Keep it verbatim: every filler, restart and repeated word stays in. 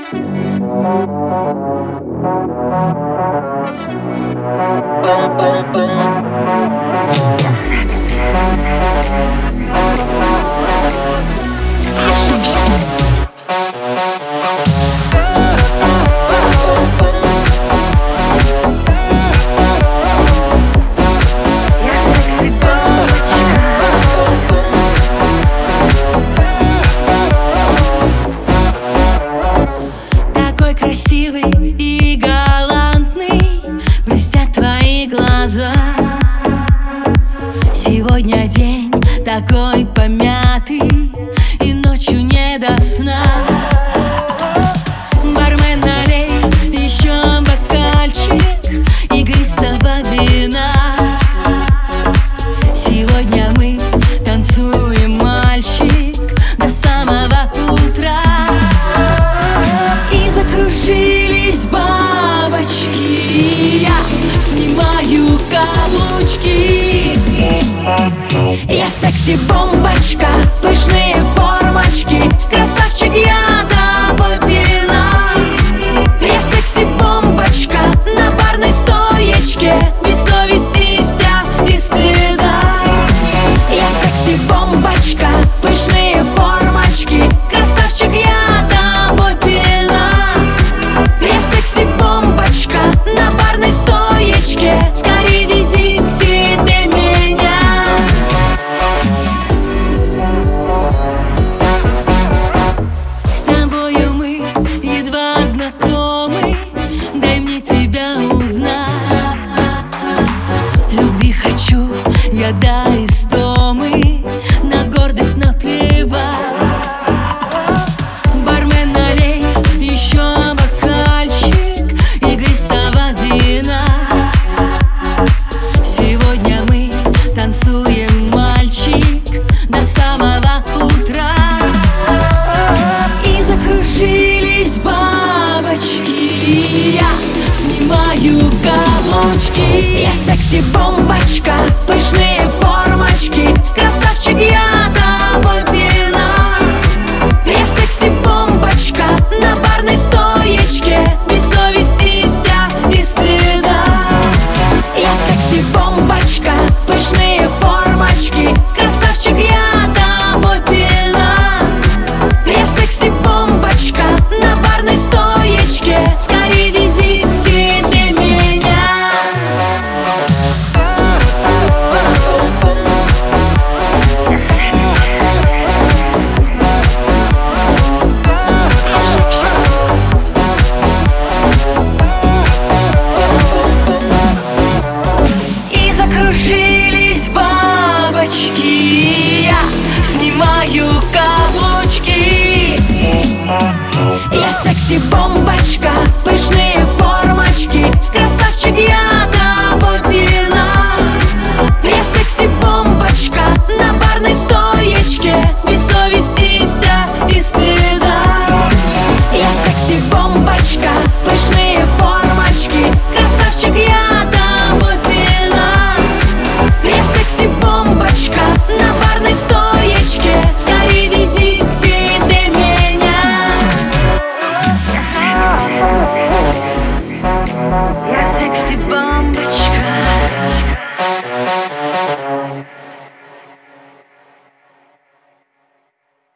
Красивый и галантный, блестят твои глаза. Сегодня день такой помятый, и ночью не до сна. Бармен, налей еще бокальчик игристого вина. Сегодня мы танцуем, мальчик, до самого утра. Закружились бабочки, я снимаю каблучки. Я секси-бомбочка, пышные формочки, красавчик, я тобой пьяна. Я секси-бомбочка на барной стоечке, без совести вся и стыда. Я секси-бомбочка, пышные формочки, красавчик, я тобой пьяна. Секси-бомбочка на барной стоечке, скорее вези к себе меня. С тобою мы едва знакомы, дай мне тебя узнать. Любви хочу я до истомы, на гордость наплевать. Бармен, налей еще я снимаю каблучки. Я секси-бомбочка, пышные формочки, красавчик, я тобой пьяна. Я секси-бомбочка на барной стоечке, без совести вся и стыда. Я секси-бомбочка, пышные формочки, красавчик, я тобой пьяна. Я секси-бомбочка на барной стоечке, скорее вези к себе меня. И закружились бабочки, я снимаю каблучки. Я секси-бомбочка.